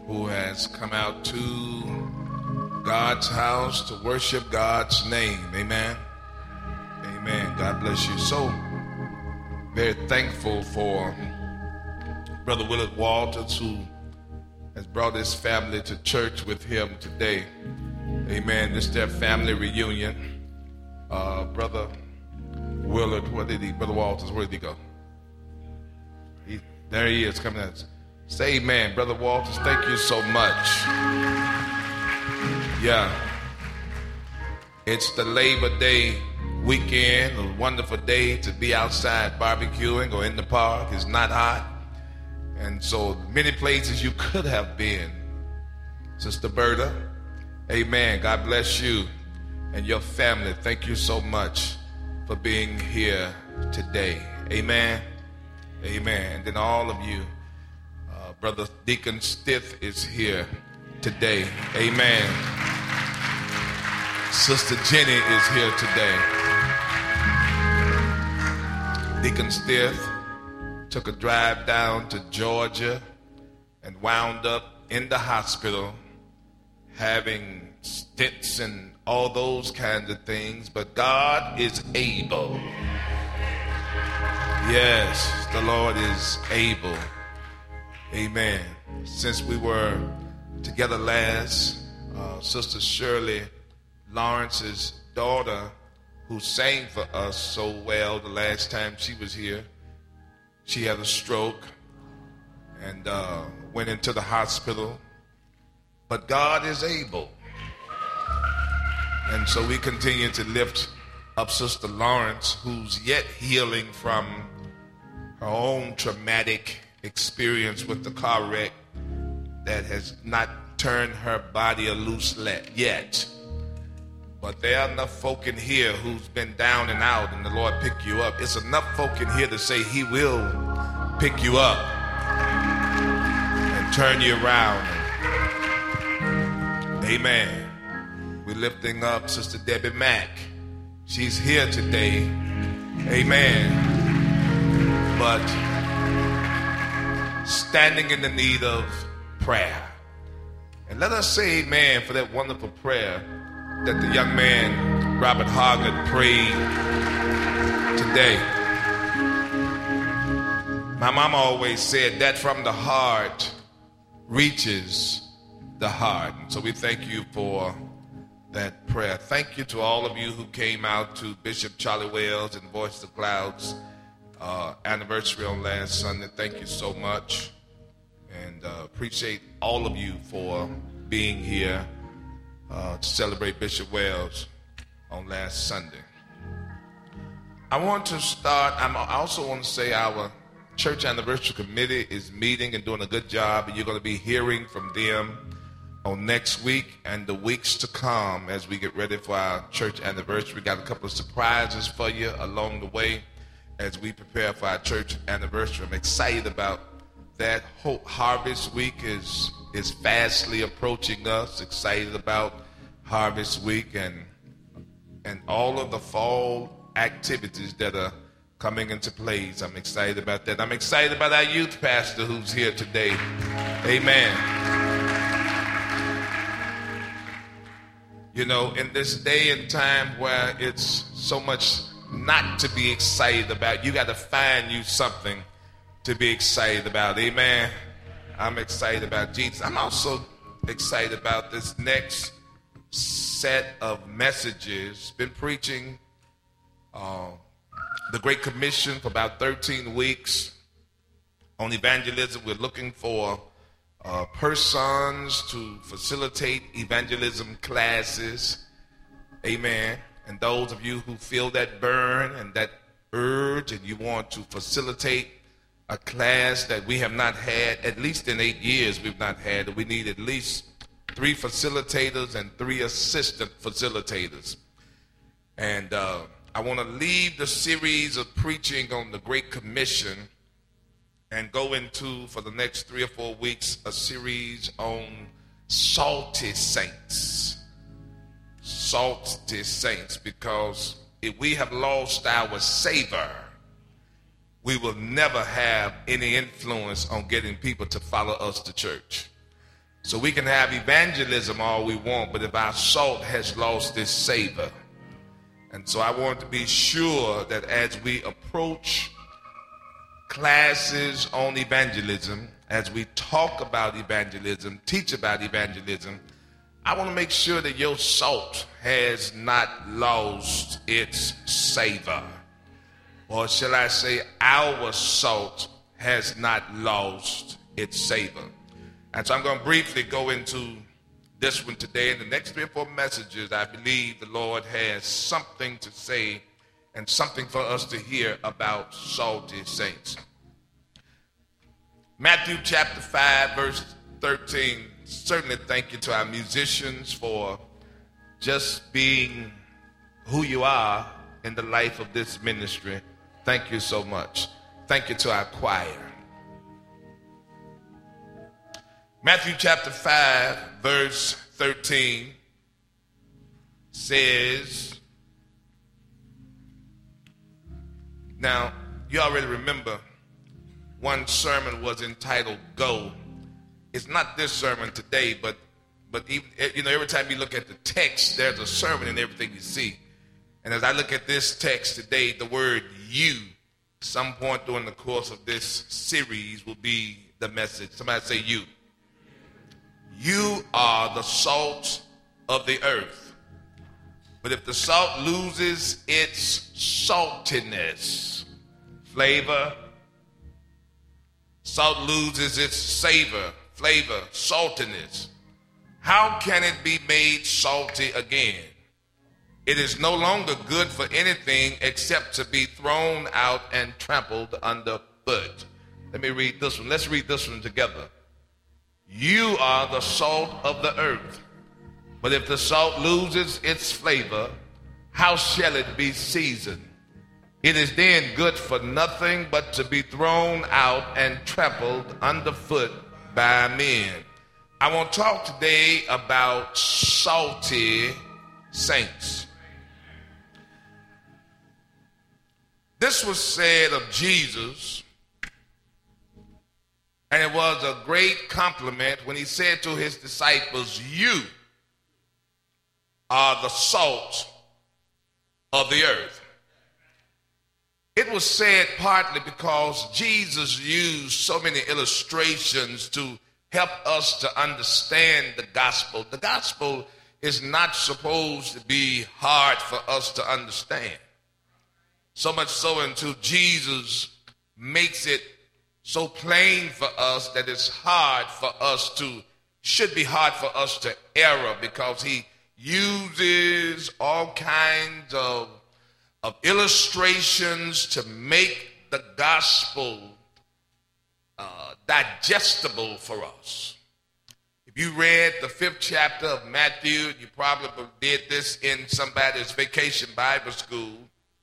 who has come out to God's house to worship God's name. Amen. Amen. God bless you. So very thankful for Brother Willard Walters, who has brought his family to church with him today. Amen. This is their family reunion. Brother Willard, Brother Walters, where did he go? There he is coming out. Say amen. Brother Walters, thank you so much. Yeah. It's the Labor Day weekend, a wonderful day to be outside barbecuing or in the park. It's not hot. And so many places you could have been. Sister Berta, amen. God bless you and your family. Thank you so much for being here today. Amen. Amen. And then all of you, Brother Deacon Stith is here today. Amen. Sister Jenny is here today. Deacon Stith took a drive down to Georgia and wound up in the hospital having stents and all those kinds of things. But God is able. Yes, the Lord is able. Amen. Since we were together last, Sister Shirley Lawrence's daughter, who sang for us so well the last time she was here, she had a stroke and went into the hospital. But God is able. And so we continue to lift up Sister Lawrence, who's yet healing from her own traumatic experience with the car wreck that has not turned her body a loose yet. But there are enough folk in here who's been down and out, and the Lord pick you up. It's enough folk in here to say He will pick you up and turn you around. Amen. We're lifting up Sister Debbie Mack. She's here today. Amen. But standing in the need of prayer. And let us say amen for that wonderful prayer that the young man Robert Hoggett prayed today. My mama always said that from the heart reaches the heart. And so we thank you for that prayer. Thank you to all of you who came out to Bishop Charlie Wells and Voice of the Clouds anniversary on last Sunday. Thank you so much, and appreciate all of you for being here to celebrate Bishop Wells on last Sunday. I want to start, I also want to say our church anniversary committee is meeting and doing a good job, and you're going to be hearing from them on next week and the weeks to come as we get ready for our church anniversary. We got a couple of surprises for you along the way as we prepare for our church anniversary. I'm excited about that. Harvest Week is fastly approaching us. Excited about Harvest Week and all of the fall activities that are coming into place. I'm excited about that. I'm excited about our youth pastor who's here today. Amen. You know, in this day and time where it's so much not to be excited about, you got to find you something to be excited about. Amen. I'm excited about Jesus. I'm also excited about this next set of messages. Been preaching the Great Commission for about 13 weeks on evangelism. We're looking for persons to facilitate evangelism classes. Amen. And those of you who feel that burn and that urge and you want to facilitate a class that we have not had, at least in 8 years we've not had, we need at least 3 facilitators and 3 assistant facilitators. And I want to leave the series of preaching on the Great Commission and go into, for the next 3 or 4 weeks, a series on salty saints. Salty saints, because if we have lost our savor, we will never have any influence on getting people to follow us to church. So we can have evangelism all we want, but if our salt has lost its savor. And so I want to be sure that as we approach classes on evangelism, as we talk about evangelism, teach about evangelism, I want to make sure that your salt has not lost its savor. Or shall I say, our salt has not lost its savor. And so I'm going to briefly go into this one today. In the next 3 or 4 messages, I believe the Lord has something to say and something for us to hear about salty saints. Matthew chapter 5, verse 13. Certainly thank you to our musicians for just being who you are in the life of this ministry. Thank you so much. Thank you to our choir. Matthew chapter 5, verse 13 says, now you already remember one sermon was entitled Go. It's not this sermon today, but even, every time you look at the text, there's a sermon in everything you see. And as I look at this text today, the word you, some point during the course of this series will be the message. Somebody say you. You are the salt of the earth. But if the salt loses its saltiness, flavor, salt loses its savor, flavor, saltiness, how can it be made salty again? It is no longer good for anything except to be thrown out and trampled underfoot. Let me read this one. Let's read this one together. You are the salt of the earth. But if the salt loses its flavor, how shall it be seasoned? It is then good for nothing but to be thrown out and trampled underfoot by men. I want to talk today about salty saints. This was said of Jesus, and it was a great compliment when he said to his disciples, you are the salt of the earth. It was said partly because Jesus used so many illustrations to help us to understand the gospel. The gospel is not supposed to be hard for us to understand. So much so until Jesus makes it so plain for us that it's should be hard for us to error, because he uses all kinds of illustrations to make the gospel digestible for us. If you read the 5th chapter of Matthew, you probably did this in somebody's vacation Bible school,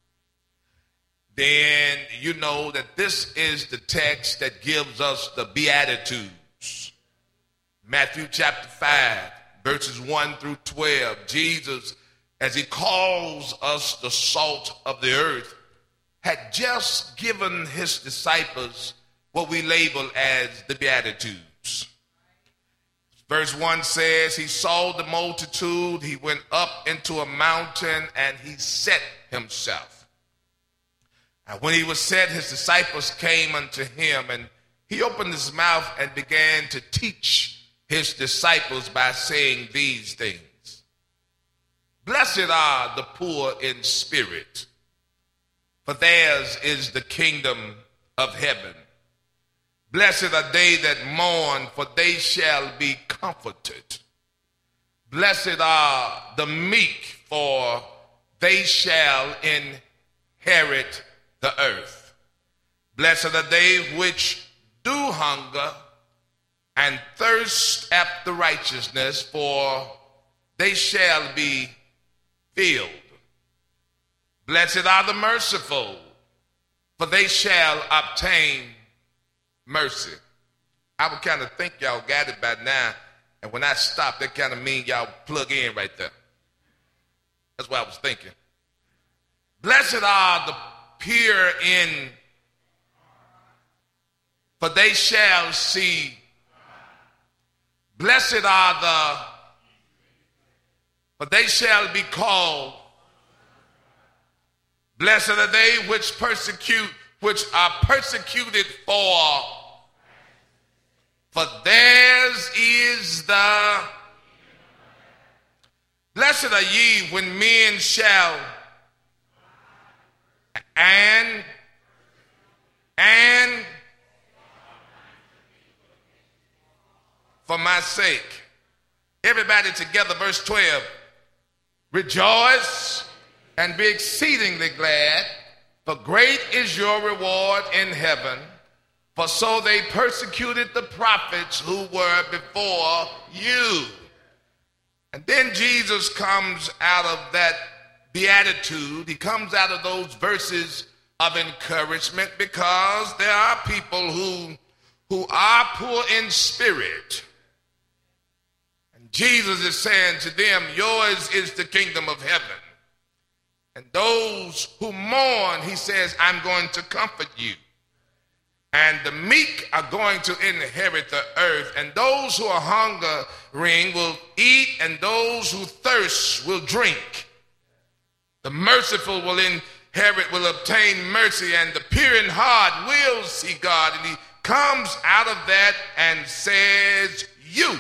then you know that this is the text that gives us the Beatitudes. Matthew chapter 5, verses 1 through 12, Jesus, as he calls us the salt of the earth, had just given his disciples what we label as the Beatitudes. Verse 1 says, he saw the multitude, he went up into a mountain, and he set himself. And when he was set, his disciples came unto him, and he opened his mouth and began to teach his disciples by saying these things. Blessed are the poor in spirit, for theirs is the kingdom of heaven. Blessed are they that mourn, for they shall be comforted. Blessed are the meek, for they shall inherit the earth. Blessed are they which do hunger and thirst after righteousness, for they shall be filled. Blessed are the merciful, for they shall obtain mercy. I would kind of think y'all got it by now, and when I stop, that kind of mean y'all plug in right there. That's what I was thinking. Blessed are the pure in, for they shall see. Blessed are for they shall be called. Blessed are they which are persecuted for theirs is the. Blessed are ye when men shall and for my sake. Everybody together, verse 12. Rejoice and be exceedingly glad, for great is your reward in heaven. For so they persecuted the prophets who were before you. And then Jesus comes out of that beatitude. He comes out of those verses of encouragement, because there are people who are poor in spirit. And Jesus is saying to them, yours is the kingdom of heaven. And those who mourn, he says, I'm going to comfort you. And the meek are going to inherit the earth. And those who are hungering will eat, and those who thirst will drink. The merciful will obtain mercy, and the pure in heart will see God. And he comes out of that and says, you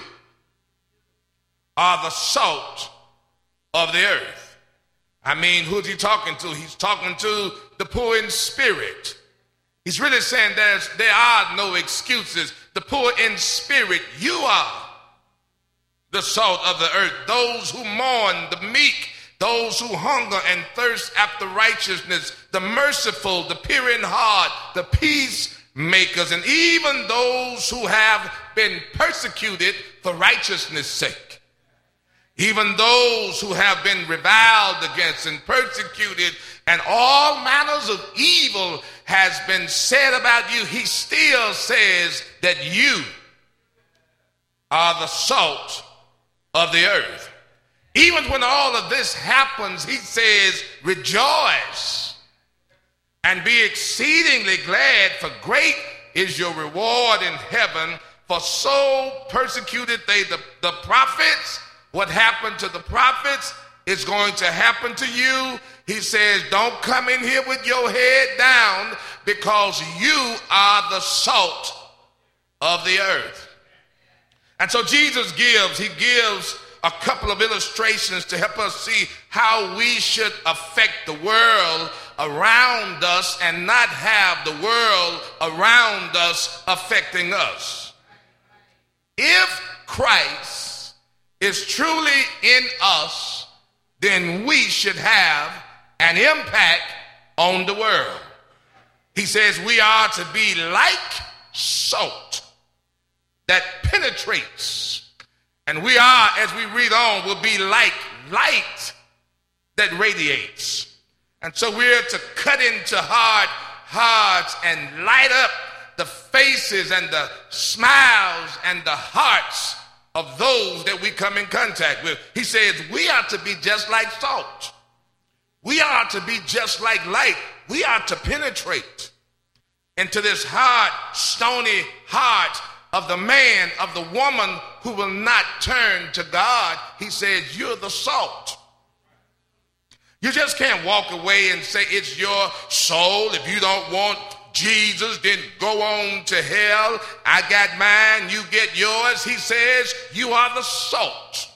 are the salt of the earth. I mean, who's he talking to? He's talking to the poor in spirit. He's really saying there are no excuses. The poor in spirit, you are the salt of the earth. Those who mourn, the meek, those who hunger and thirst after righteousness, the merciful, the pure in heart, the peacemakers, and even those who have been persecuted for righteousness' sake. Even those who have been reviled against and persecuted, and all manners of evil has been said about you, he still says that you are the salt of the earth. Even when all of this happens, he says, rejoice and be exceedingly glad, for great is your reward in heaven. For so persecuted they the prophets. What happened to the prophets is going to happen to you. He says, don't come in here with your head down, because you are the salt of the earth. And so Jesus gives a couple of illustrations to help us see how we should affect the world around us and not have the world around us affecting us. If Christ is truly in us, then we should have an impact on the world. He says we are to be like salt that penetrates. And we are, as we read on, will be like light that radiates. And so we're to cut into hard hearts and light up the faces and the smiles and the hearts of those that we come in contact with. He says we are to be just like salt. We are to be just like light. We are to penetrate into this hard, stony heart of the man, of the woman who will not turn to God. He says, you're the salt. You just can't walk away and say it's your soul. If you don't want Jesus, then go on to hell. I got mine, you get yours. He says, you are the salt.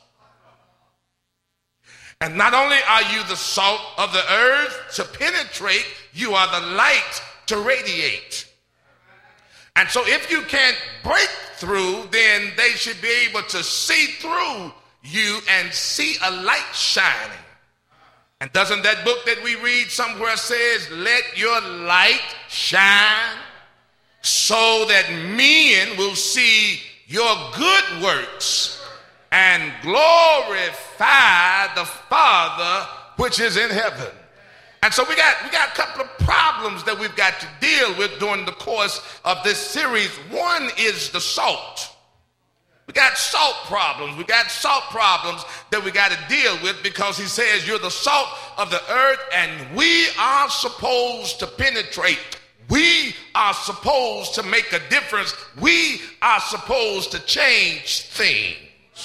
And not only are you the salt of the earth to penetrate, you are the light to radiate. And so if you can't break through, then they should be able to see through you and see a light shining. And doesn't that book that we read somewhere says, let your light shine so that men will see your good works and glorify the Father which is in heaven. And so we got a couple of problems that we've got to deal with during the course of this series. One is the salt. We got salt problems. We got salt problems that we got to deal with, because he says you're the salt of the earth, and we are supposed to penetrate We are supposed to make a difference. We are supposed to change things.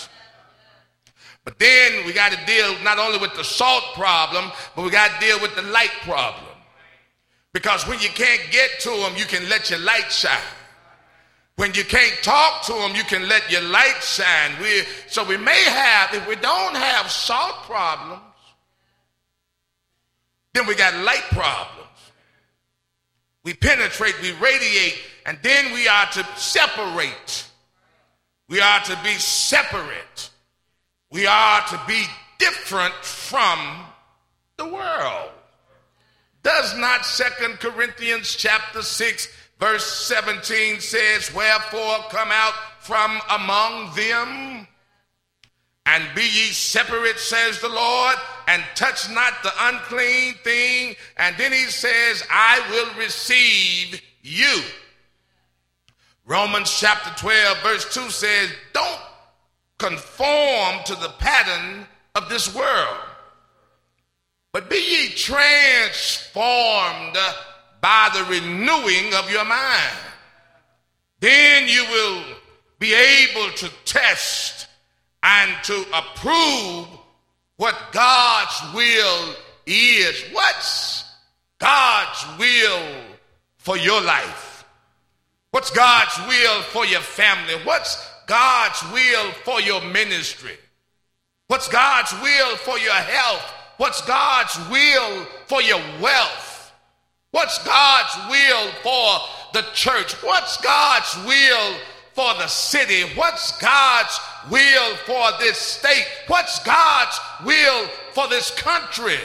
But then we got to deal not only with the salt problem, but we got to deal with the light problem. Because when you can't get to them, you can let your light shine. When you can't talk to them, you can let your light shine. So we may have, if we don't have salt problems, then we got light problems. We penetrate, we radiate, and then we are to separate. We are to be separate. We are to be different from the world. Does not 2 Corinthians chapter 6 verse 17 says, wherefore come out from among them and be ye separate, says the Lord, and touch not the unclean thing. And then he says, I will receive you. Romans chapter 12 verse 2 says, don't conform to the pattern of this world, but be ye transformed by the renewing of your mind. Then you will be able to test and to approve what God's will is. What's God's will for your life? What's God's will for your family? What's God's will for your ministry? What's God's will for your health? What's God's will for your wealth? What's God's will for the church? What's God's will for the city? What's God's will for this state? What's God's will for this country?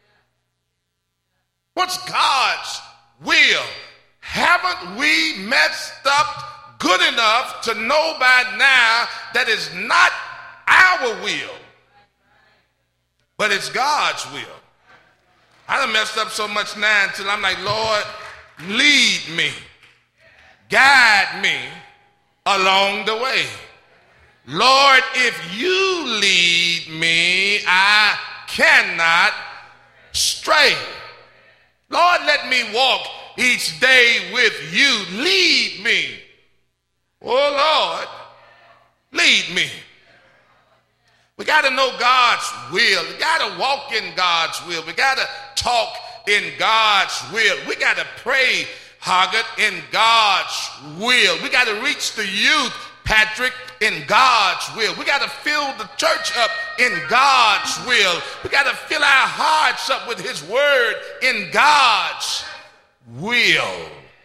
What's God's will? Haven't we messed up good enough to know by now that it's not our will, but it's God's will? I done messed up so much now until I'm like, Lord, lead me, guide me along the way. Lord, if you lead me, I cannot stray. Lord, let me walk each day with you. Lead me. Oh, Lord, lead me. We got to know God's will. We got to walk in God's will. We got to talk in God's will. We got to pray, Hoggett, in God's will. We got to reach the youth, Patrick, in God's will. We got to fill the church up in God's will. We got to fill our hearts up with his word in God's will.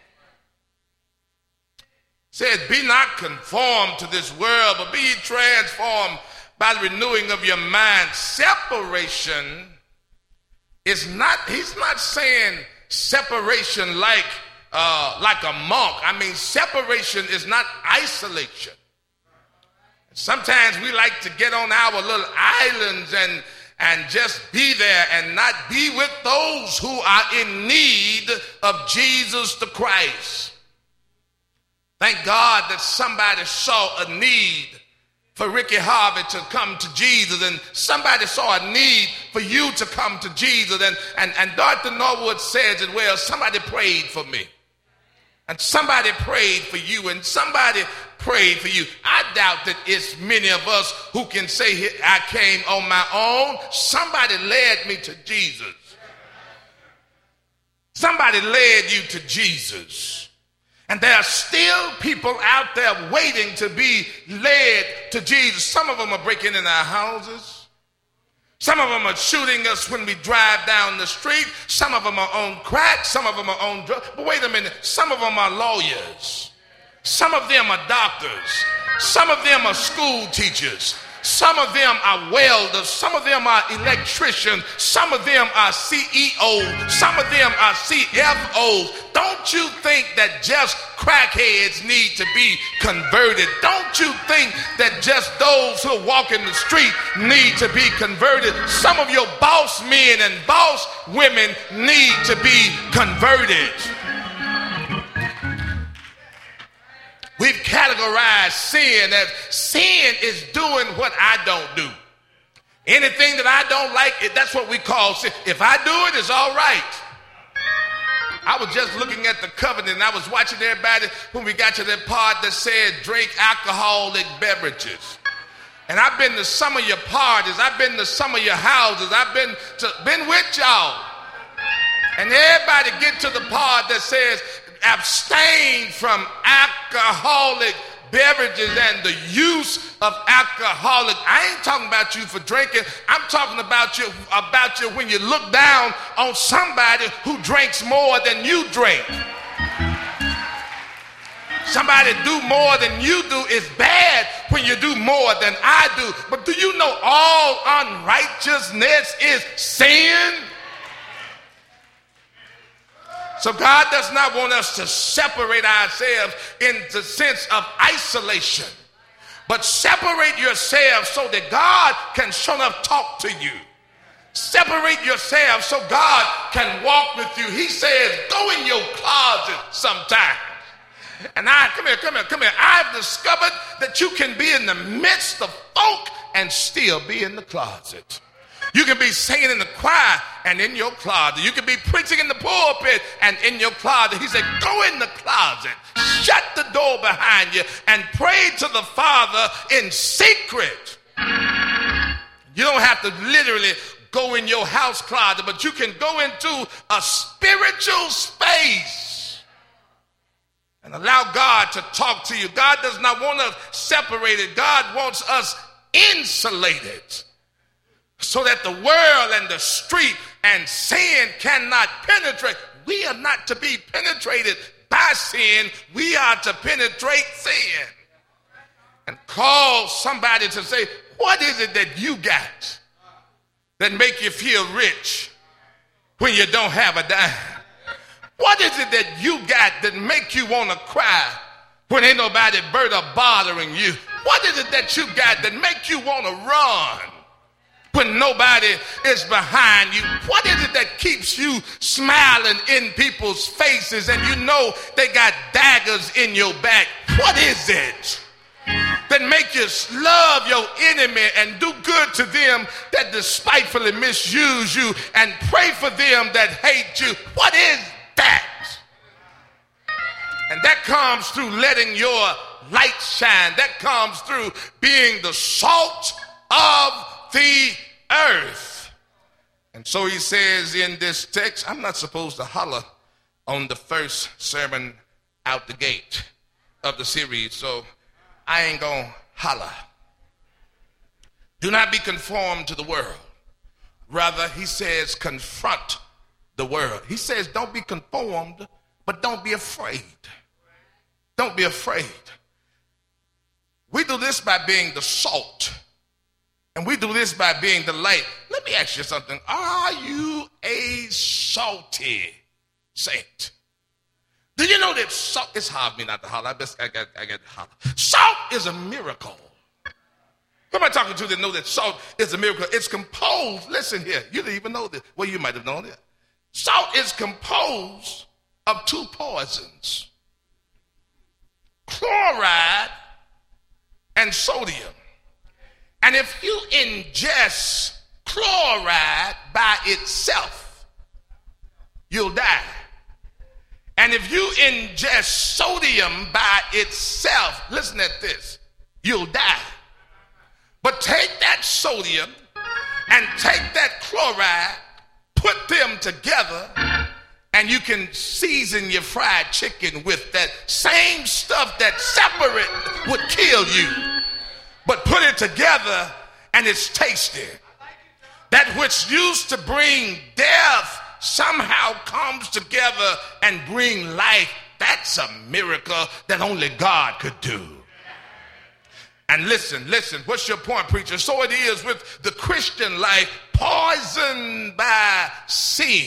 Said, be not conformed to this world, but be ye transformed by the renewing of your mind. Separation is not, he's not saying separation like a monk. I mean, separation is not isolation. Sometimes we like to get on our little islands and just be there and not be with those who are in need of Jesus the Christ. Thank God that somebody saw a need for Ricky Harvey to come to Jesus, and somebody saw a need for you to come to Jesus. And Dr. Norwood says it well, somebody prayed for me. And somebody prayed for you, and somebody prayed for you. I doubt that it's many of us who can say, I came on my own. Somebody led me to Jesus. Somebody led you to Jesus. And there are still people out there waiting to be led to Jesus. Some of them are breaking in our houses. Some of them are shooting us when we drive down the street. Some of them are on crack. Some of them are on drugs. But wait a minute. Some of them are lawyers. Some of them are doctors. Some of them are school teachers. Some of them are welders. Some of them are electricians. Some of them are CEOs. Some of them are CFOs. Don't you think that just crackheads need to be converted? Don't you think that just those who are walking the street need to be converted? Some of your boss men and boss women need to be converted. We've categorized sin as sin is doing what I don't do. Anything that I don't like, that's what we call sin. If I do it, it's all right. I was just looking at the covenant and I was watching everybody when we got to that part that said drink alcoholic beverages. And I've been to some of your parties. I've been to some of your houses. I've been with y'all. And everybody get to the part that says abstain from alcoholic beverages and the use of alcoholic. I ain't talking about you for drinking. I'm talking about you when you look down on somebody who drinks more than you drink. Somebody do more than you do is bad when you do more than I do. But do you know all unrighteousness is sin? So God does not want us to separate ourselves in the sense of isolation, but separate yourself so that God can sure enough talk to you. Separate yourself so God can walk with you. He says, go in your closet sometime. And come here. I've discovered that you can be in the midst of folk and still be in the closet. You can be singing in the choir and in your closet. You can be preaching in the pulpit and in your closet. He said, go in the closet, shut the door behind you, and pray to the Father in secret. You don't have to literally go in your house closet, but you can go into a spiritual space and allow God to talk to you. God does not want us separated. God wants us insulated, so that the world and the street and sin cannot penetrate. We are not to be penetrated by sin. We are to penetrate sin. And call somebody to say, what is it that you got that make you feel rich when you don't have a dime? What is it that you got that make you want to cry when ain't nobody bothering you? What is it that you got that make you want to run when nobody is behind you? What is it that keeps you smiling in people's faces and you know they got daggers in your back? What is it that make you love your enemy and do good to them that despitefully misuse you and pray for them that hate you? What is that? And that comes through letting your light shine. That comes through being the salt of the earth. And so he says in this text, I'm not supposed to holler on the first sermon out the gate of the series, so I ain't gonna holler. Do not be conformed to the world. Rather, he says, confront the world. He says, don't be conformed, but don't be afraid. Don't be afraid. We do this by being the salt. And we do this by being the light. Let me ask you something. Are you a salty saint? Do you know that salt, it's hard for me not to holler. I got to holler. Salt is a miracle. Who am I talking to that know that salt is a miracle? It's composed, listen here, you didn't even know this. Well, you might have known it. Salt is composed of two poisons, chloride and sodium. And if you ingest chloride by itself, you'll die. And if you ingest sodium by itself, listen at this, you'll die. But take that sodium and take that chloride, put them together, and you can season your fried chicken with that same stuff that separate would kill you. But put it together and it's tasty. That which used to bring death somehow comes together and bring life. That's a miracle that only God could do. And listen, what's your point, preacher? So it is with the Christian life, poisoned by sin,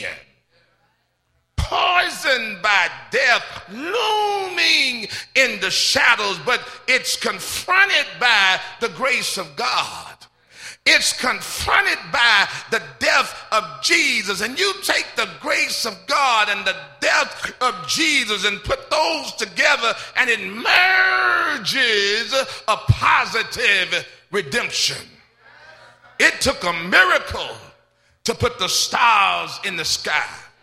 poisoned by death, looming in the shadows, but it's confronted by the grace of God. It's confronted by the death of Jesus. And you take the grace of God and the death of Jesus and put those together, and it merges a positive redemption. It took a miracle to put the stars in the sky.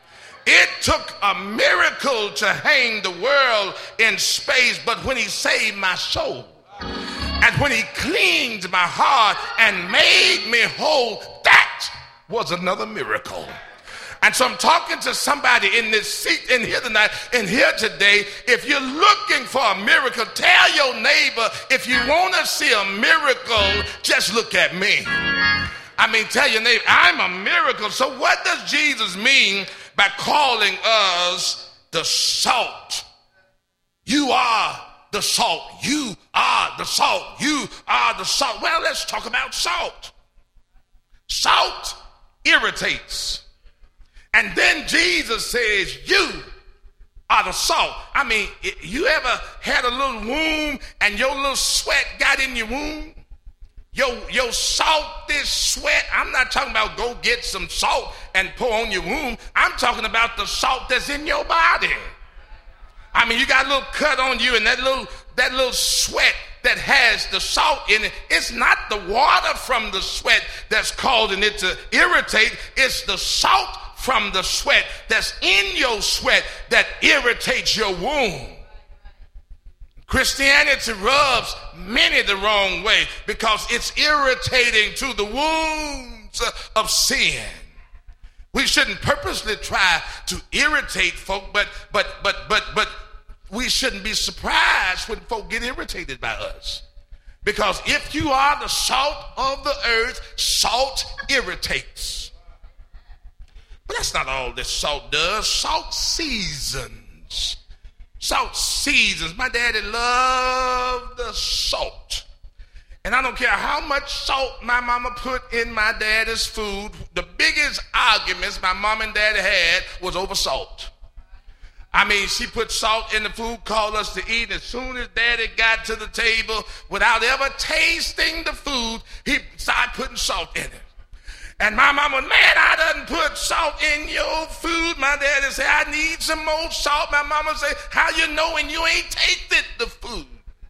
It took a miracle to hang the world in space, but when he saved my soul, and when he cleaned my heart and made me whole, that was another miracle. And so I'm talking to somebody in this seat in here tonight, in here today. If you're looking for a miracle, tell your neighbor, if you want to see a miracle, just look at me. I mean, tell your neighbor, I'm a miracle. So what does Jesus mean by calling us the salt? You are the salt. You are the salt. You are the salt. Well, let's talk about salt. Salt irritates. And then Jesus says, you are the salt. I mean, you ever had a little wound and your little sweat got in your wound? Your salty sweat. I'm not talking about go get some salt and pour on your wound. I'm talking about the salt that's in your body. I mean, you got a little cut on you, and that little sweat that has the salt in it, it's not the water from the sweat that's causing it to irritate. It's the salt from the sweat that's in your sweat that irritates your wound. Christianity rubs many the wrong way because it's irritating to the wounds of sin. We shouldn't purposely try to irritate folk, but we shouldn't be surprised when folk get irritated by us. Because if you are the salt of the earth, salt irritates. But that's not all that salt does. Salt seasons. Salt seasons. My daddy loved the salt. And I don't care how much salt my mama put in my daddy's food, the biggest arguments my mom and daddy had was over salt. I mean, she put salt in the food, called us to eat. As soon as daddy got to the table, without ever tasting the food, he started putting salt in it. And my mama, man, I done put salt in your food. My daddy said, I need some more salt. My mama said, how you know when you ain't tasted the food?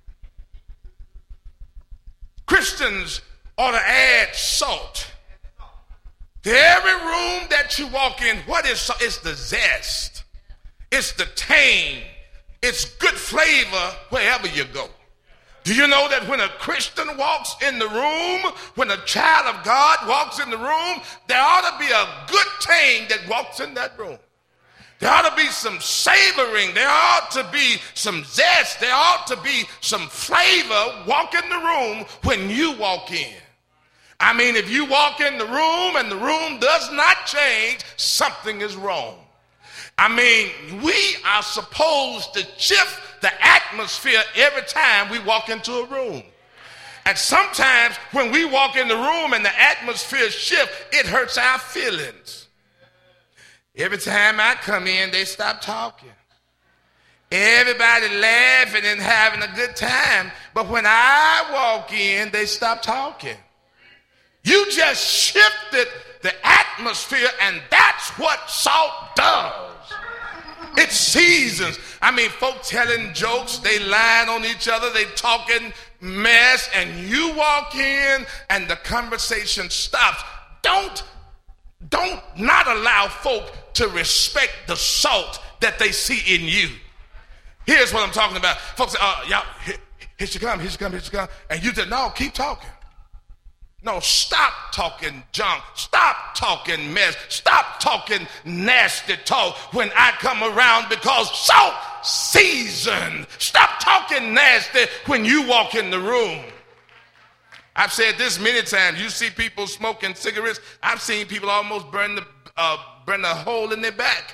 Christians ought to add salt to every room that you walk in. What is salt? It's the zest. It's the tang. It's good flavor wherever you go. Do you know that when a Christian walks in the room, when a child of God walks in the room, there ought to be a good tang that walks in that room. There ought to be some savoring. There ought to be some zest. There ought to be some flavor walk in the room when you walk in. I mean, if you walk in the room and the room does not change, something is wrong. I mean, we are supposed to shift the atmosphere every time we walk into a room. And sometimes when we walk in the room and the atmosphere shifts, it hurts our feelings. Every time I come in, they stop talking. Everybody laughing and having a good time. But when I walk in, they stop talking. You just shifted the atmosphere, and that's what salt does. It seasons. I mean, folk telling jokes, they lying on each other, they talking mess, and you walk in and the conversation stops. Don't not allow folk to respect the salt that they see in you. Here's what I'm talking about. Folks say, y'all, here she come. And you said, no, keep talking. No, stop talking junk. Stop talking mess. Stop talking nasty talk when I come around, because salt seasoned. Stop talking nasty when you walk in the room. I've said this many times. You see people smoking cigarettes. I've seen people almost burn a hole in their back.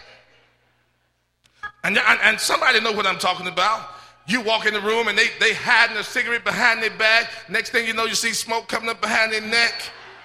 And somebody know what I'm talking about. You walk in the room and they hiding a cigarette behind their back. Next thing you know, you see smoke coming up behind their neck.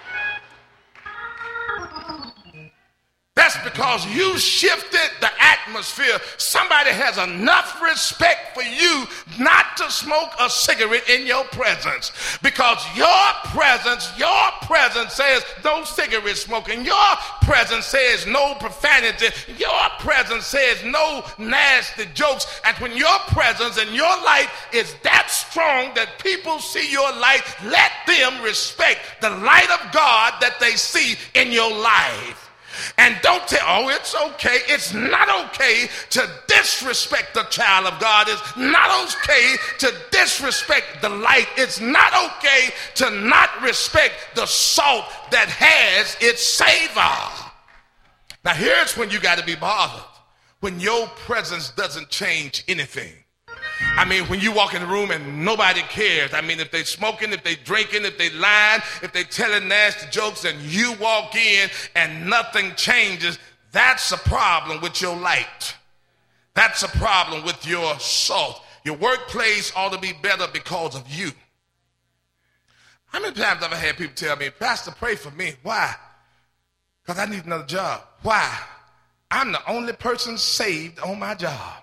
That's because you shifted the atmosphere. Somebody has enough respect for you not to smoke a cigarette in your presence. Because your presence says no cigarette smoking. Your presence says no profanity. Your presence says no nasty jokes. And when your presence and your light is that strong that people see your light, let them respect the light of God that they see in your life. And don't tell, oh, it's okay. It's not okay to disrespect the child of God. It's not okay to disrespect the light. It's not okay to not respect the salt that has its savor. Now, here's when you got to be bothered. When your presence doesn't change anything. I mean, when you walk in the room and nobody cares. I mean, if they smoking, if they drinking, if they lying, if they telling nasty jokes and you walk in and nothing changes, that's a problem with your light. That's a problem with your salt. Your workplace ought to be better because of you. How many times have I had people tell me, Pastor, pray for me? Why? Because I need another job. Why? I'm the only person saved on my job.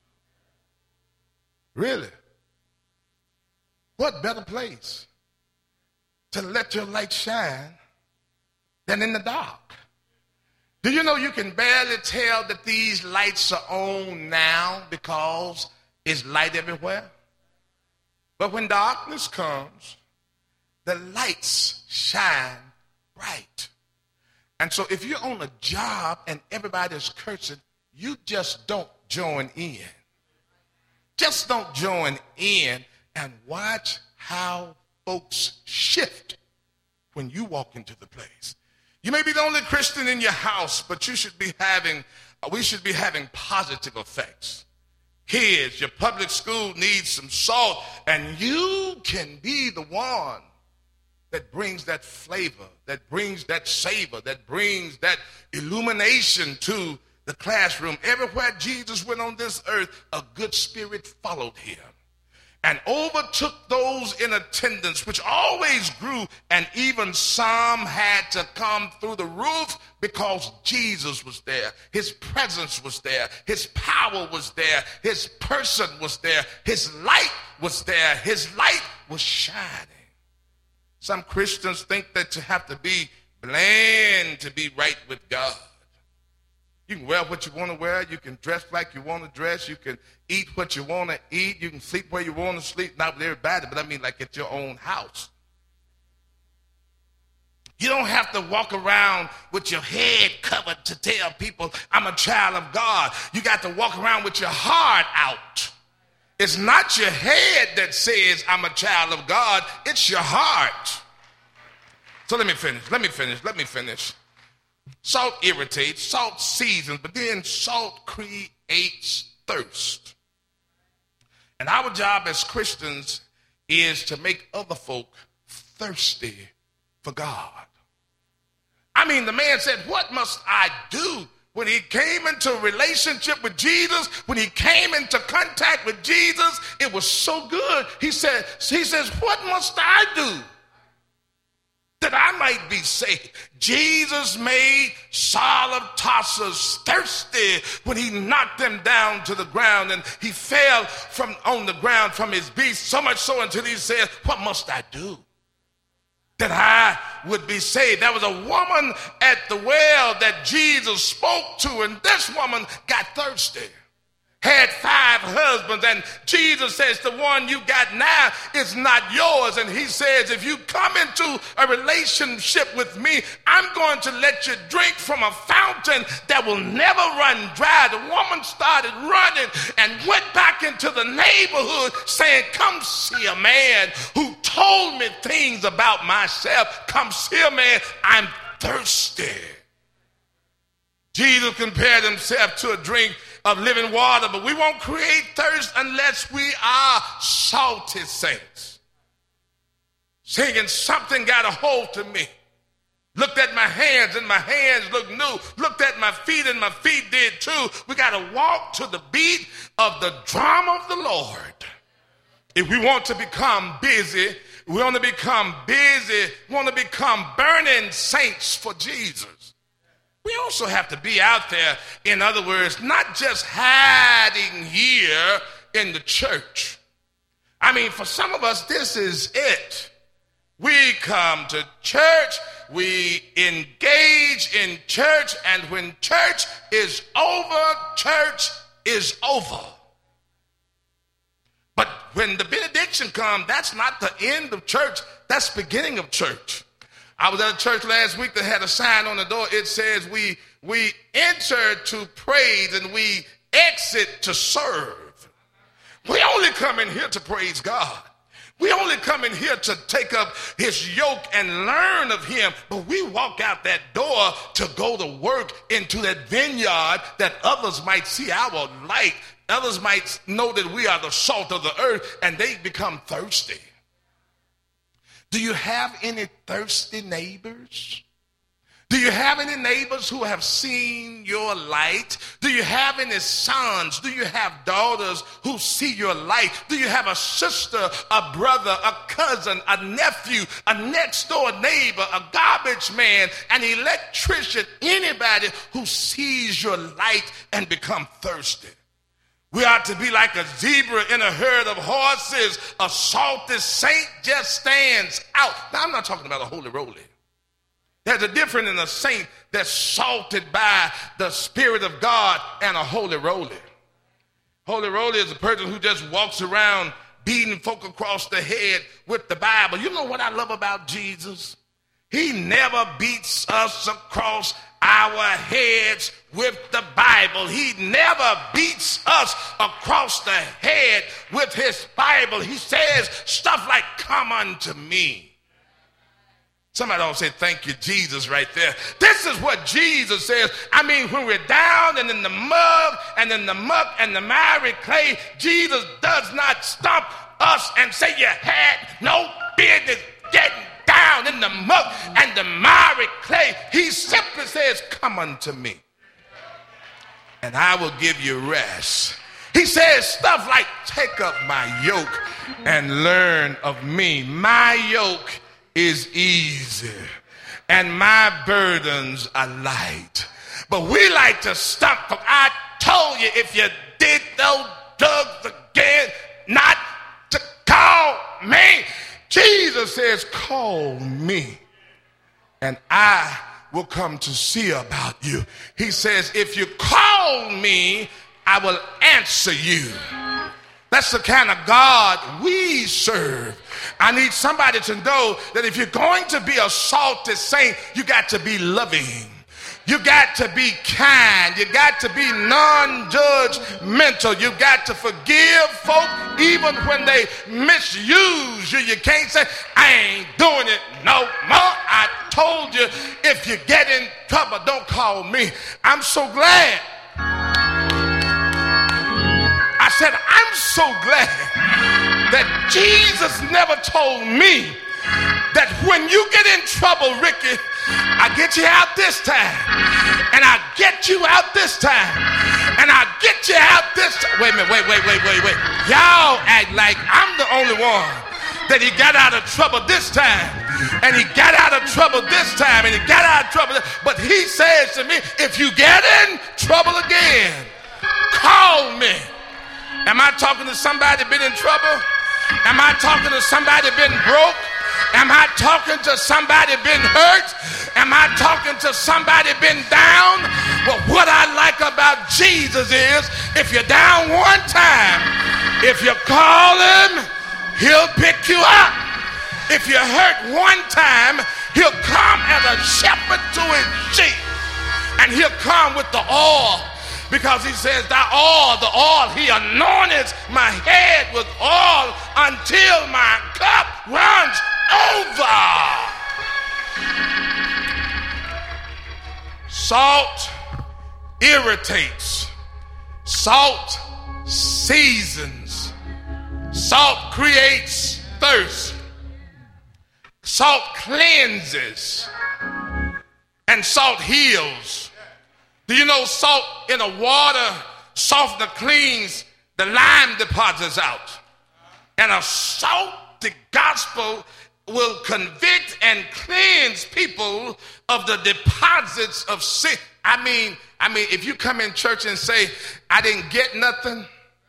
Really? What better place to let your light shine than in the dark? Do you know you can barely tell that these lights are on now because it's light everywhere? But when darkness comes, the lights shine bright. And so if you're on a job and everybody's cursing, you just don't join in. Just don't join in and watch how folks shift when you walk into the place. You may be the only Christian in your house, but we should be having positive effects. Kids, your public school needs some salt, and you can be the one that brings that flavor, that brings that savor, that brings that illumination to the classroom. Everywhere Jesus went on this earth, a good spirit followed him and overtook those in attendance, which always grew, and even some had to come through the roof because Jesus was there. His presence was there. His power was there. His person was there. His light was there. His light was shining. Some Christians think that you have to be bland to be right with God. You can wear what you want to wear. You can dress like you want to dress. You can eat what you want to eat. You can sleep where you want to sleep. Not with everybody, but I mean like at your own house. You don't have to walk around with your head covered to tell people I'm a child of God. You got to walk around with your heart out. It's not your head that says I'm a child of God. It's your heart. So let me finish. Salt irritates, salt seasons, but then salt creates thirst. And our job as Christians is to make other folk thirsty for God. I mean, the man said, what must I do? When he came into a relationship with Jesus, when he came into contact with Jesus, it was so good. He says, what must I do that I might be saved? Jesus made Saul of Tarsus thirsty when he knocked him down to the ground, and he fell on the ground from his beast, so much so until he said, what must I do that I would be saved? There was a woman at the well that Jesus spoke to, and this woman got thirsty. Had 5 husbands, and Jesus says the one you got now is not yours. And he says, if you come into a relationship with me, I'm going to let you drink from a fountain that will never run dry. The woman started running and went back into the neighborhood saying, come see a man who told me things about myself. Come see a man, I'm thirsty. Jesus compared himself to a drink of living water, but we won't create thirst unless we are salty saints. Singing, something got a hold to me. Looked at my hands and my hands looked new. Looked at my feet and my feet did too. We got to walk to the beat of the drum of the Lord. If we want to become busy, we want to become burning saints for Jesus. We also have to be out there, in other words, not just hiding here in the church. I mean, for some of us, this is it. We come to church, we engage in church, and when church is over, church is over. But when the benediction comes, that's not the end of church, that's the beginning of church. I was at a church last week that had a sign on the door. It says we enter to praise and we exit to serve. We only come in here to praise God. We only come in here to take up his yoke and learn of him, but we walk out that door to go to work into that vineyard that others might see our light. Others might know that we are the salt of the earth and they become thirsty. Do you have any thirsty neighbors? Do you have any neighbors who have seen your light? Do you have any sons? Do you have daughters who see your light? Do you have a sister, a brother, a cousin, a nephew, a next door neighbor, a garbage man, an electrician, anybody who sees your light and become thirsty? We are to be like a zebra in a herd of horses. A salty saint just stands out. Now, I'm not talking about a holy roly. There's a difference in a saint that's salted by the Spirit of God and a holy roly. Holy roly is a person who just walks around beating folk across the head with the Bible. You know what I love about Jesus? He never beats us across our heads with the Bible. He never beats us across the head with his Bible. He says stuff like, "Come unto me." Somebody don't say thank you, Jesus, right there. This is what Jesus says. I mean, when we're down and in the mud and in the muck and the miry clay, Jesus does not stomp us and say you had no business getting down in the muck and the miry clay. He simply says, "Come unto me, and I will give you rest." He says stuff like, "Take up my yoke and learn of me. My yoke is easy and my burdens are light." But we like to stump. I told you, if you did those drugs again, not to call me. Jesus says, "Call me and I will come to see about you." He says, "If you call me, I will answer you." That's the kind of God we serve. I need somebody to know that if you're going to be a salty saint, you got to be loving. You got to be kind. You got to be non-judgmental. You got to forgive folk even when they misuse you. You can't say, "I ain't doing it no more. I told you, if you get in trouble, don't call me." I'm so glad. I said, I'm so glad that Jesus never told me that when you get in trouble, Ricky, I get you out this time, and I get you out this time, and I get you out this time. Wait a minute, wait. Y'all act like I'm the only one that he got out of trouble this time, and he got out of trouble this time, and he got out of trouble. But he says to me, if you get in trouble again, call me. Am I talking to somebody been in trouble? Am I talking to somebody been broke? Am I talking to somebody been hurt? Am I talking to somebody been down? Well, what I like about Jesus is, if you're down one time, if you call him, he'll pick you up. If you're hurt one time, he'll come as a shepherd to his sheep, and he'll come with the oil. Because he says, the oil, he anointeth my head with oil until my cup runs over. Salt irritates. Salt seasons. Salt creates thirst. Salt cleanses. And salt heals. Do you know salt in a water softener cleans the lime deposits out? And a salty gospel will convict and cleanse people of the deposits of sin. I mean, if you come in church and say, "I didn't get nothing."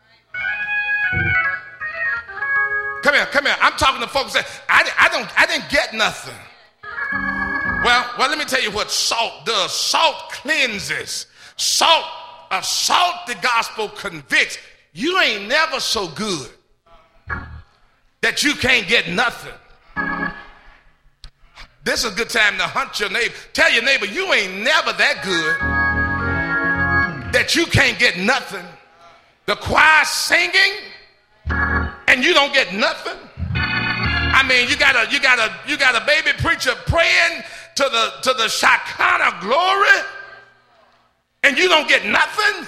Come here. I'm talking to folks that I didn't get nothing. Well, let me tell you what salt does. Salt cleanses. A salty gospel convicts. You ain't never so good that you can't get nothing. This is a good time to hunt your neighbor. Tell your neighbor, you ain't never that good that you can't get nothing. The choir singing and you don't get nothing. I mean, you got a baby preacher praying to the Shekinah glory and you don't get nothing.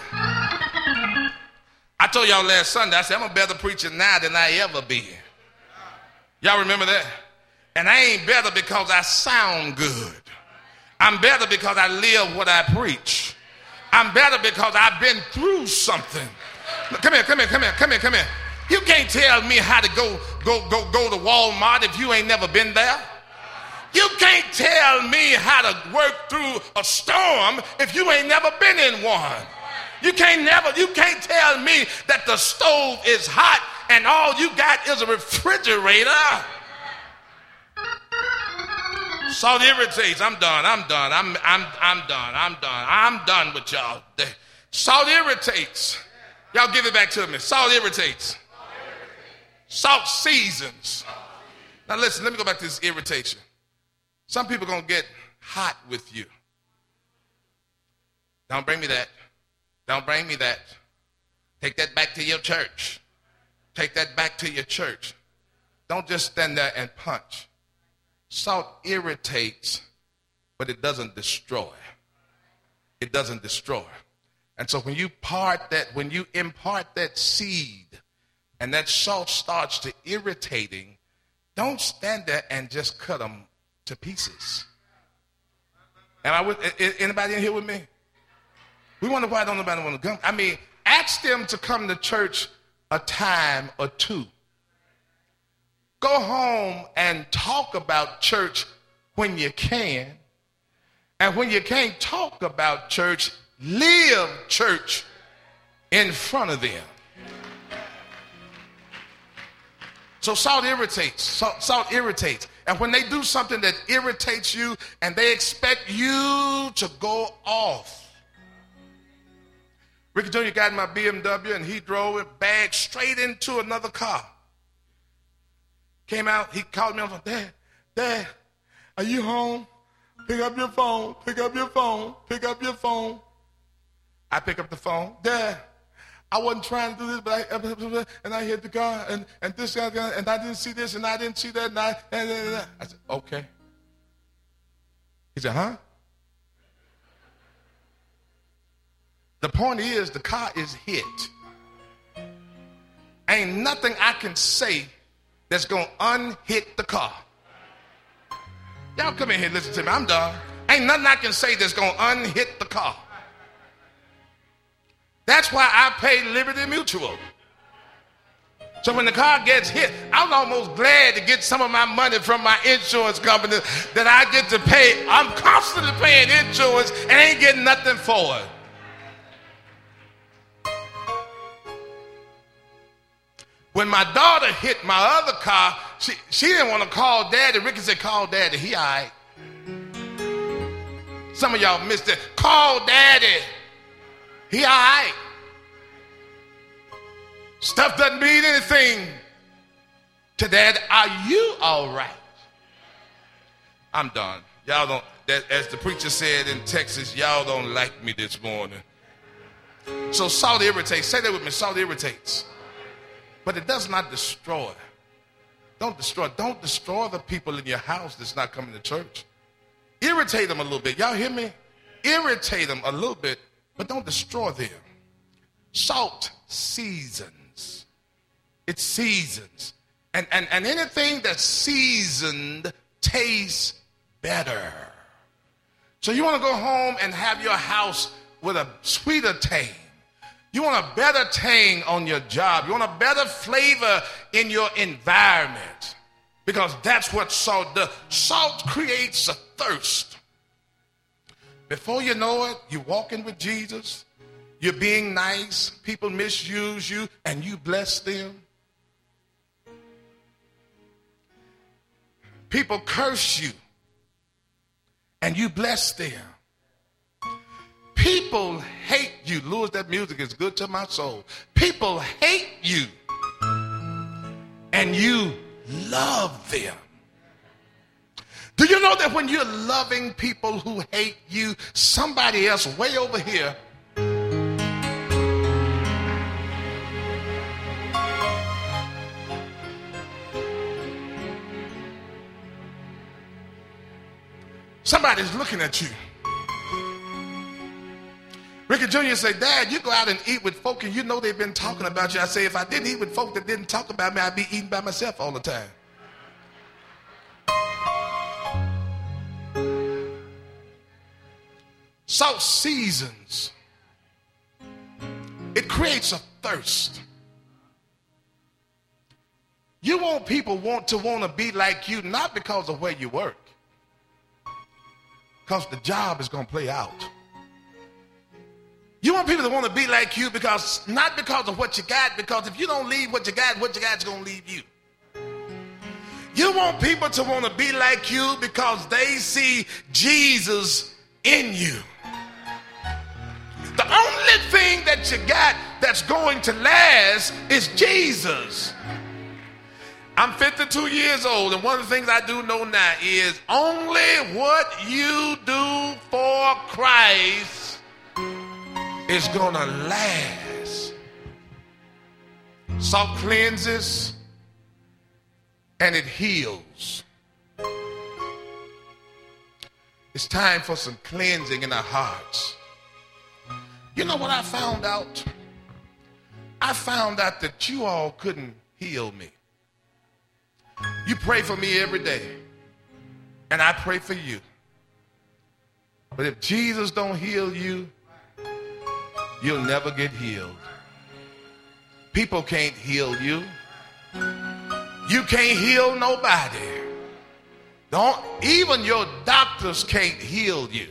I told y'all last Sunday, I said, I'm a better preacher now than I ever been. Y'all remember that? And I ain't better because I sound good. I'm better because I live what I preach. I'm better because I've been through something. Come here. You can't tell me how to go to Walmart if you ain't never been there. You can't tell me how to work through a storm if you ain't never been in one. You can't tell me that the stove is hot and all you got is a refrigerator. Salt irritates. I'm done with y'all. Salt irritates. Y'all give it back to me. Salt irritates. Salt seasons. Now listen, let me go back to this irritation. Some people gonna get hot with you. Don't bring me that. Don't bring me that. Take that back to your church. Take that back to your church. Don't just stand there and punch. Salt irritates, but it doesn't destroy. It doesn't destroy. And so when you impart that seed and that salt starts to irritating, don't stand there and just cut them to pieces. Anybody in here with me? We wonder why don't nobody want to come. I mean, ask them to come to church a time or two. Go home and talk about church when you can. And when you can't talk about church, live church in front of them. So salt irritates. Salt irritates. And when they do something that irritates you and they expect you to go off. Ricky Jr. got in my BMW and he drove it back straight into another car. Came out, he called me on the phone. Dad, are you home? Pick up your phone. I pick up the phone. Dad, I wasn't trying to do this, but I hit the car and this guy, and I didn't see this and I didn't see that. I said, okay. He said, huh? The point is the car is hit. Ain't nothing I can say that's going to unhit the car. Y'all come in here and listen to me. I'm done. Ain't nothing I can say that's going to unhit the car. That's why I pay Liberty Mutual. So when the car gets hit, I'm almost glad to get some of my money from my insurance company that I get to pay. I'm constantly paying insurance and ain't getting nothing for it. When my daughter hit my other car, she didn't want to call Daddy. Ricky said, call Daddy. He all right. Some of y'all missed it. Call Daddy. He all right. Stuff doesn't mean anything to Dad. Are you all right? I'm done. Y'all don't, as the preacher said in Texas, y'all don't like me this morning. So salt irritates. Say that with me. Salt irritates. But it does not destroy. Don't destroy. Don't destroy the people in your house that's not coming to church. Irritate them a little bit. Y'all hear me? Irritate them a little bit, but don't destroy them. Salt seasons. It seasons. And anything that's seasoned tastes better. So you want to go home and have your house with a sweeter tang. You want a better tang on your job. You want a better flavor in your environment. Because that's what salt does. Salt creates a thirst. Before you know it, you're walking with Jesus. You're being nice. People misuse you and you bless them. People curse you and you bless them. People hate you. Louis, that music is good to my soul. People hate you and you love them. Do you know that when you're loving people who hate you, somebody else way over here somebody's looking at you. Ricky Jr. say, Dad, you go out and eat with folk and you know they've been talking about you. I say, if I didn't eat with folk that didn't talk about me, I'd be eating by myself all the time. Salt seasons. It creates a thirst. You want people want to be like you, not because of where you work, because the job is going to play out. You want people to want to be like you because, not because of what you got, because if you don't leave what you got is going to leave you. You want people to want to be like you because they see Jesus in you. The only thing that you got that's going to last is Jesus. I'm 52 years old, and one of the things I do know now is only what you do for Christ is going to last. Salt cleanses and it heals. It's time for some cleansing in our hearts. You know what I found out? I found out that you all couldn't heal me. You pray for me every day, and I pray for you. But if Jesus don't heal you, you'll never get healed. People can't heal you. You can't heal nobody. Even your doctors can't heal you.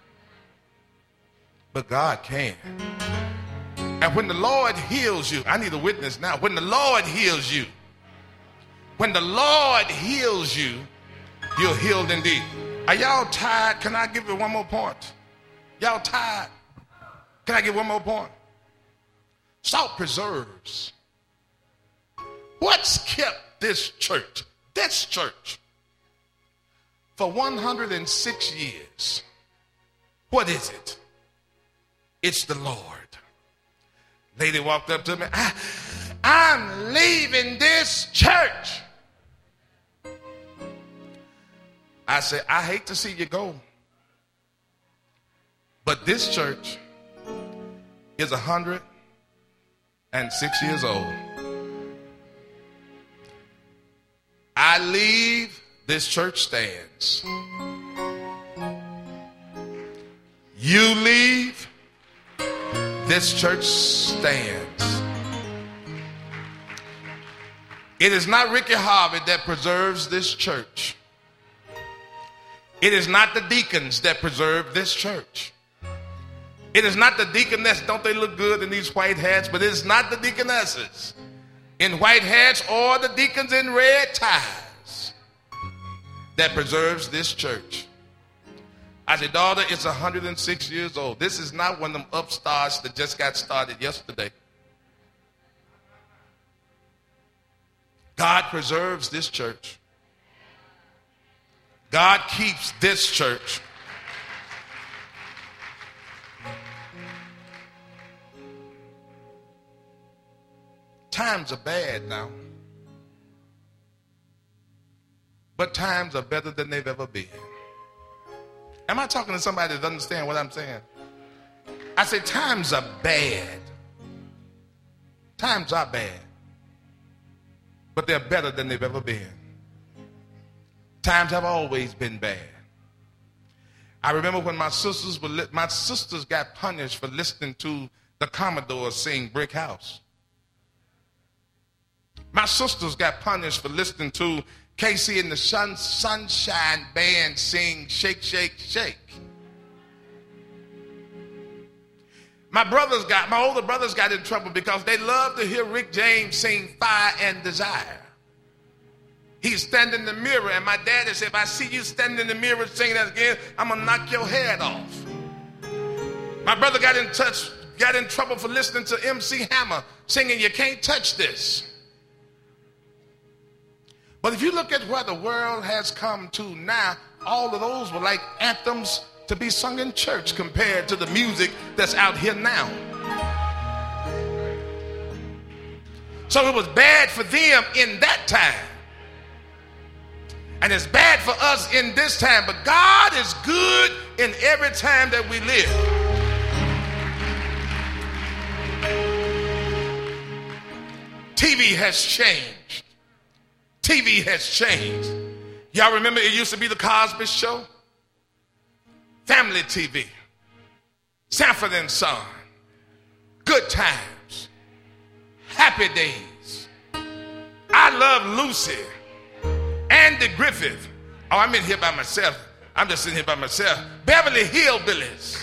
But God can. And when the Lord heals you, I need a witness now. When the Lord heals you, when the Lord heals you, you're healed indeed. Are y'all tired? Can I give you one more point? Y'all tired? Can I give one more point? Salt preserves. What's kept this church, for 106 years? What is it? It's the Lord. Lady walked up to me. I'm leaving this church. I said, I hate to see you go, but this church is 106 years old. I leave, this church stands. You leave, this church stands. It is not Ricky Harvey that preserves this church. It is not the deacons that preserve this church. It is not the deaconess, don't they look good in these white hats? But it is not the deaconesses in white hats or the deacons in red ties that preserves this church. I said, daughter, it's 106 years old. This is not one of them upstarts that just got started yesterday. God preserves this church. God keeps this church. Times are bad now, but times are better than they've ever been. Am I talking to somebody that understands what I'm saying? I say times are bad. Times are bad, but they're better than they've ever been. Times have always been bad. I remember when my sisters got punished for listening to the Commodores sing Brick House. My sisters got punished for listening to Casey and the Sunshine Band sing Shake, Shake, Shake. My older brothers got in trouble because they loved to hear Rick James sing Fire and Desire. He's standing in the mirror, and my daddy said, if I see you standing in the mirror singing that again, I'm going to knock your head off. My brother got in trouble for listening to MC Hammer singing You Can't Touch This. But if you look at where the world has come to now, all of those were like anthems to be sung in church compared to the music that's out here now. So it was bad for them in that time. And it's bad for us in this time. But God is good in every time that we live. TV has changed. TV has changed. Y'all remember it used to be the Cosby Show? Family TV. Sanford and Son. Good Times. Happy Days. I Love Lucy. Andy Griffith. Oh, I'm in here by myself. I'm just sitting here by myself. Beverly Hillbillies.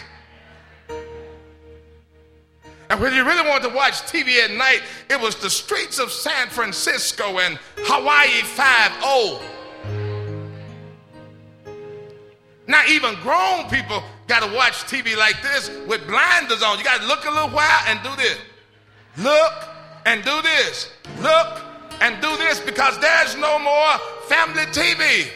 And when you really wanted to watch TV at night, it was The Streets of San Francisco and Hawaii 5-0. Now even grown people got to watch TV like this with blinders on. You got to look a little while and do this. Look and do this. Look and do this, because there's no more family TV.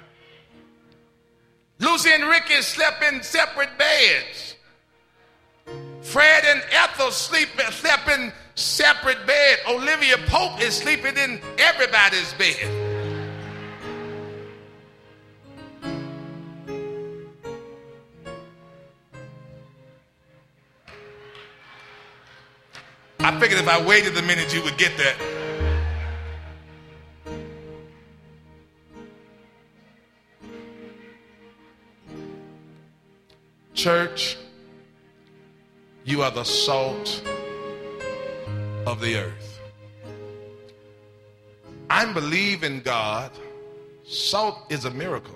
Lucy and Ricky slept in separate beds. Fred and Ethel slept in separate beds. Olivia Pope is sleeping in everybody's bed. I figured if I waited a minute, you would get that. Church, you are the salt of the earth. I believe in God. Salt is a miracle.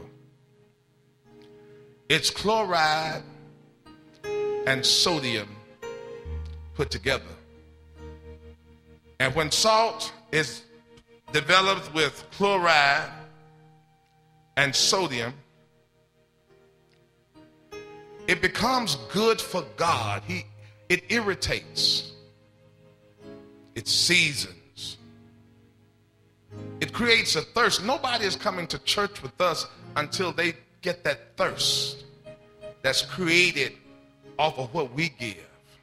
It's chloride and sodium put together. And when salt is developed with chloride and sodium, it becomes good for God. It irritates. It seasons. It creates a thirst. Nobody is coming to church with us until they get that thirst that's created off of what we give.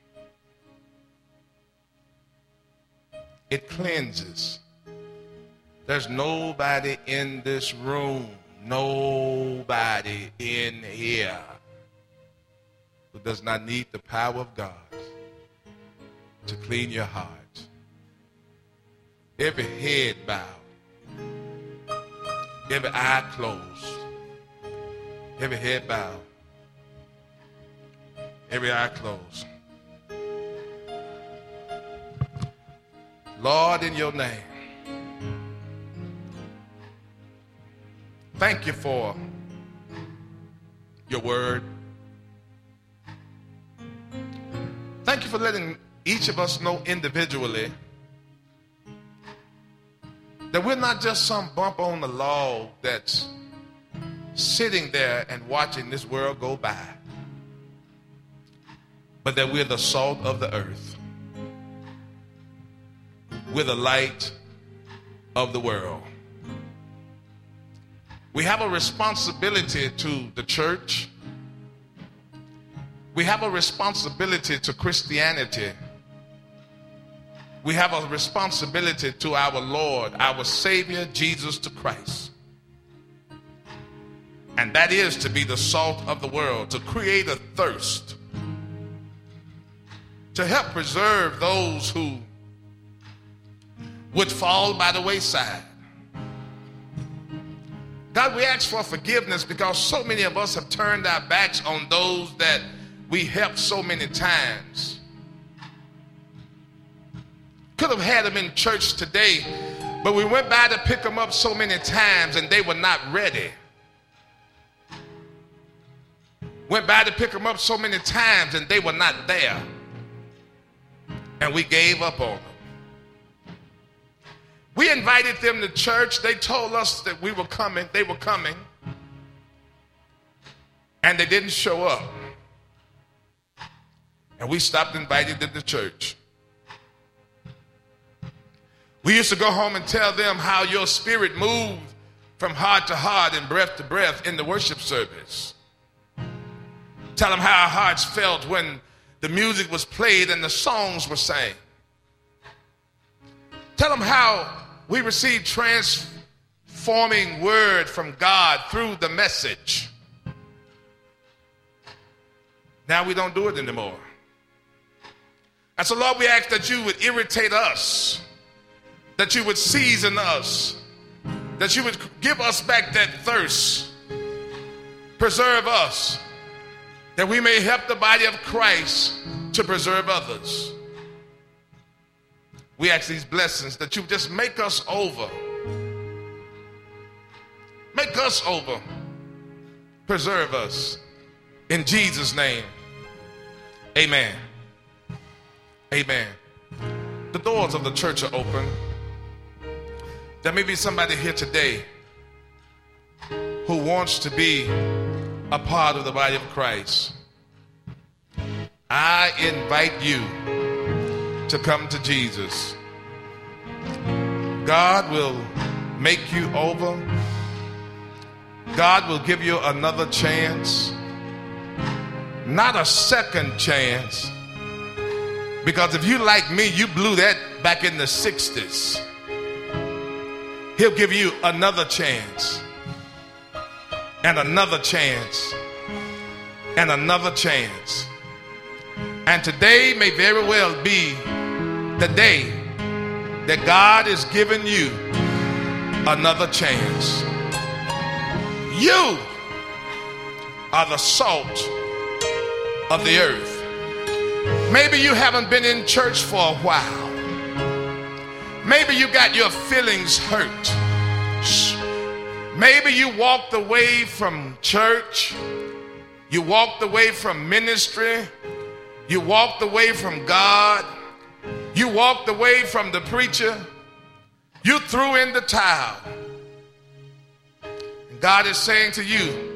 It cleanses. There's nobody in this room, nobody in here who does not need the power of God to clean your heart. Every head bowed, every eye closed, every head bowed, every eye closed. Lord, in your name, thank you for your word. Thank you for letting each of us know individually that we're not just some bump on the log that's sitting there and watching this world go by, but that we're the salt of the earth. We're the light of the world. We have a responsibility to the church. We have a responsibility to Christianity. We have a responsibility to our Lord, our Savior, Jesus the Christ. And that is to be the salt of the world, to create a thirst, to help preserve those who would fall by the wayside. God, we ask for forgiveness because so many of us have turned our backs on those that we helped so many times. Could have had them in church today, but we went by to pick them up so many times and they were not ready. Went by to pick them up so many times and they were not there. And we gave up on them. We invited them to church. They told us that we were coming. They were coming. And they didn't show up. And we stopped inviting them to church. We used to go home and tell them how your spirit moved from heart to heart and breath to breath in the worship service. Tell them how our hearts felt when the music was played and the songs were sang. Tell them how we received transforming word from God through the message. Now we don't do it anymore. And so, Lord, we ask that you would irritate us, that you would season us, that you would give us back that thirst, preserve us, that we may help the body of Christ to preserve others. We ask these blessings that you just make us over. Make us over. Preserve us. In Jesus' name, amen. Amen. The doors of the church are open. There may be somebody here today who wants to be a part of the body of Christ. I invite you to come to Jesus. God will make you over. God will give you another chance, not a second chance, because if you like me, you blew that back in the 60s. He'll give you another chance, and another chance, and another chance. And today may very well be the day that God is giving you another chance. You are the salt of the earth. Maybe you haven't been in church for a while. Maybe you got your feelings hurt. Maybe you walked away from church. You walked away from ministry. You walked away from God. You walked away from the preacher. You threw in the towel. And God is saying to you,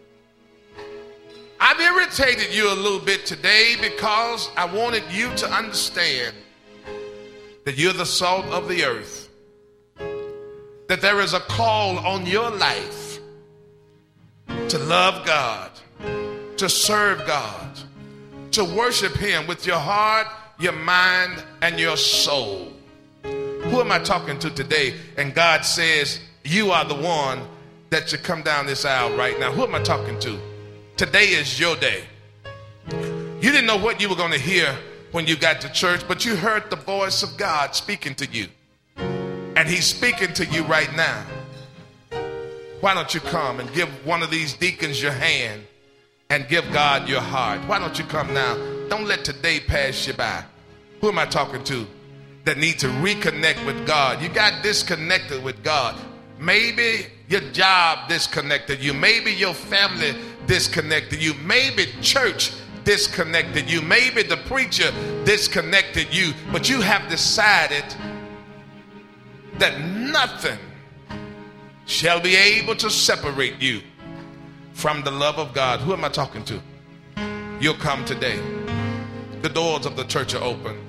I've irritated you a little bit today because I wanted you to understand that you're the salt of the earth, that there is a call on your life to love God, to serve God, to worship him with your heart, your mind, and your soul. Who am I talking to today? And God says, you are the one that should come down this aisle right now. Who am I talking to? Today is your day. You didn't know what you were going to hear when you got to church, but you heard the voice of God speaking to you. And he's speaking to you right now. Why don't you come and give one of these deacons your hand and give God your heart? Why don't you come now? Don't let today pass you by. Who am I talking to that need to reconnect with God? You got disconnected with God. Maybe your job disconnected you. Maybe your family disconnected you. Maybe church disconnected you. Maybe the preacher disconnected you. But you have decided that nothing shall be able to separate you from the love of God. Who am I talking to? You'll come today. The doors of the church are open.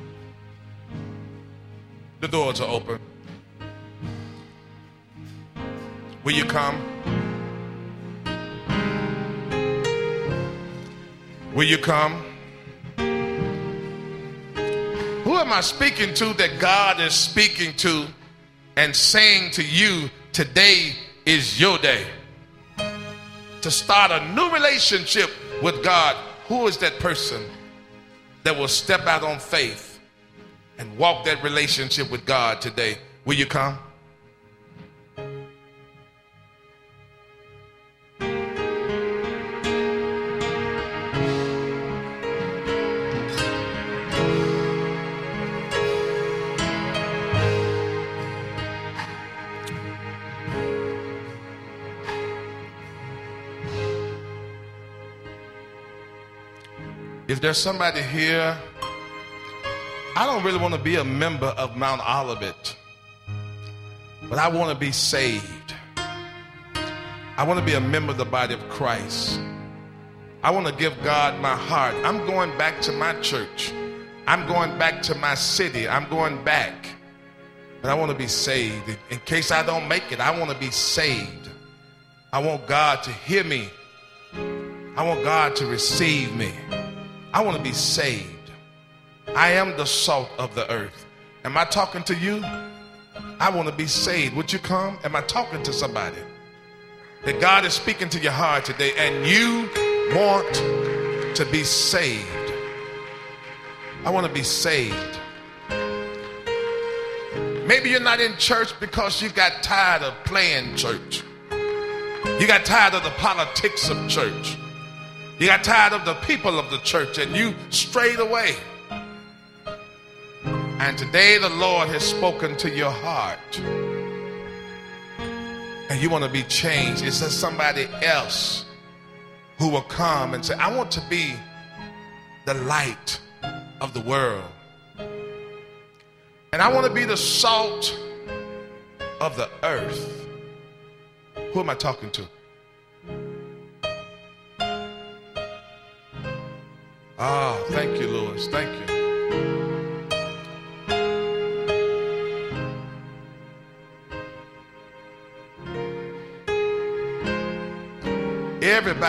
The doors are open. Will you come? Will you come? Who am I speaking to that God is speaking to and saying to you, today is your day to start a new relationship with God? Who is that person that will step out on faith and walk that relationship with God today? Will you come? If there's somebody here, I don't really want to be a member of Mount Olivet, but I want to be saved. I want to be a member of the body of Christ. I want to give God my heart. I'm going back to my church. I'm going back to my city. I'm going back. But I want to be saved. In case I don't make it, I want to be saved. I want God to hear me. I want God to receive me. I want to be saved. I am the salt of the earth. Am I talking to you? I want to be saved. Would you come? Am I talking to somebody? That God is speaking to your heart today and you want to be saved. I want to be saved. Maybe you're not in church because you got tired of playing church. You got tired of the politics of church. You got tired of the people of the church and you strayed away. And today the Lord has spoken to your heart. And you want to be changed. Is there somebody else who will come and say, I want to be the light of the world. And I want to be the salt of the earth. Who am I talking to? Ah, thank you, Lewis. Thank you.